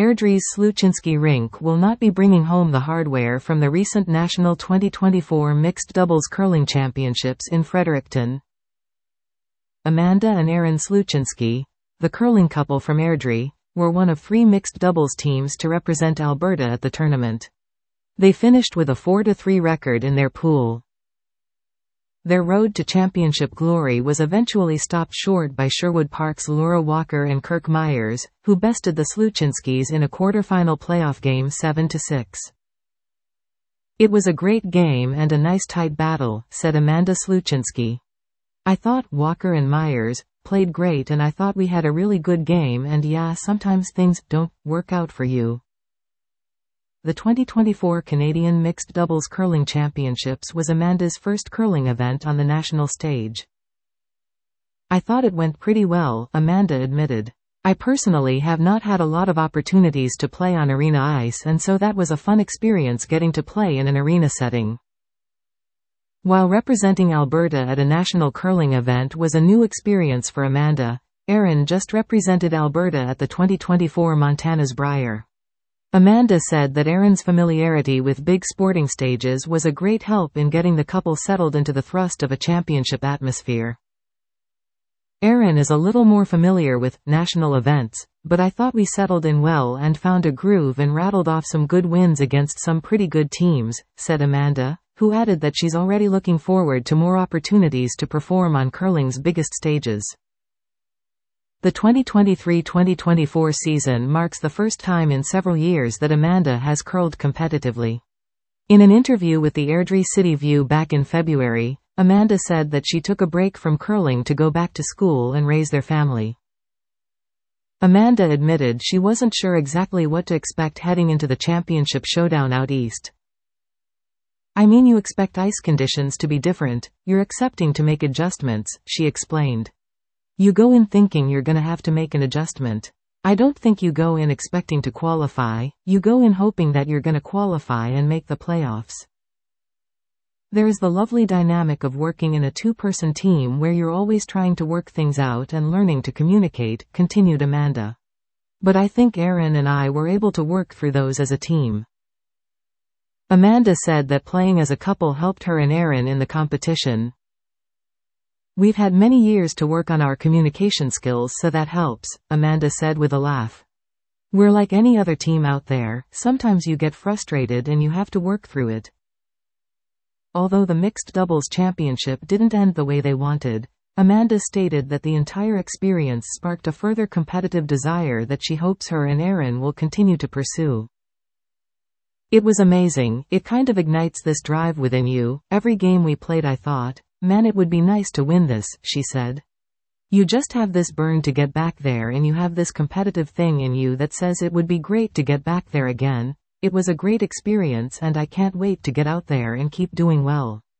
Airdrie's Sluchinski Rink will not be bringing home the hardware from the recent National 2024 Mixed Doubles Curling Championships in Fredericton. Amanda and Aaron Sluchinski, the curling couple from Airdrie, were one of 3 mixed doubles teams to represent Alberta at the tournament. They finished with a 4-3 record in their pool. Their road to championship glory was eventually stopped short by Sherwood Park's Laura Walker and Kirk Myers, who bested the Sluchinskis in a quarter-final playoff game 7-6. "It was a great game and a nice tight battle," said Amanda Sluchinski. "I thought Walker and Myers played great and I thought we had a really good game, and yeah, sometimes things don't work out for you." The 2024 Canadian Mixed Doubles Curling Championships was Amanda's first curling event on the national stage. "I thought it went pretty well," Amanda admitted. "I personally have not had a lot of opportunities to play on arena ice, and so that was a fun experience getting to play in an arena setting." While representing Alberta at a national curling event was a new experience for Amanda, Aaron just represented Alberta at the 2024 Montana's Brier. Amanda said that Aaron's familiarity with big sporting stages was a great help in getting the couple settled into the thrust of a championship atmosphere. "Aaron is a little more familiar with national events, but I thought we settled in well and found a groove and rattled off some good wins against some pretty good teams," said Amanda, who added that she's already looking forward to more opportunities to perform on curling's biggest stages. The 2023-2024 season marks the first time in several years that Amanda has curled competitively. In an interview with the Airdrie City View back in February, Amanda said that she took a break from curling to go back to school and raise their family. Amanda admitted she wasn't sure exactly what to expect heading into the championship showdown out east. "I mean, you expect ice conditions to be different, you're accepting to make adjustments," she explained. "You go in thinking you're gonna have to make an adjustment. I don't think you go in expecting to qualify, you go in hoping that you're gonna qualify and make the playoffs. There is the lovely dynamic of working in a 2-person team where you're always trying to work things out and learning to communicate," continued Amanda. "But I think Aaron and I were able to work through those as a team." Amanda said that playing as a couple helped her and Aaron in the competition. "We've had many years to work on our communication skills, so that helps," Amanda said with a laugh. "We're like any other team out there, sometimes you get frustrated and you have to work through it." Although the Mixed Doubles Championship didn't end the way they wanted, Amanda stated that the entire experience sparked a further competitive desire that she hopes her and Aaron will continue to pursue. "It was amazing, it kind of ignites this drive within you. Every game we played I thought, man, it would be nice to win this," she said. "You just have this burn to get back there and you have this competitive thing in you that says it would be great to get back there again. It was a great experience and I can't wait to get out there and keep doing well."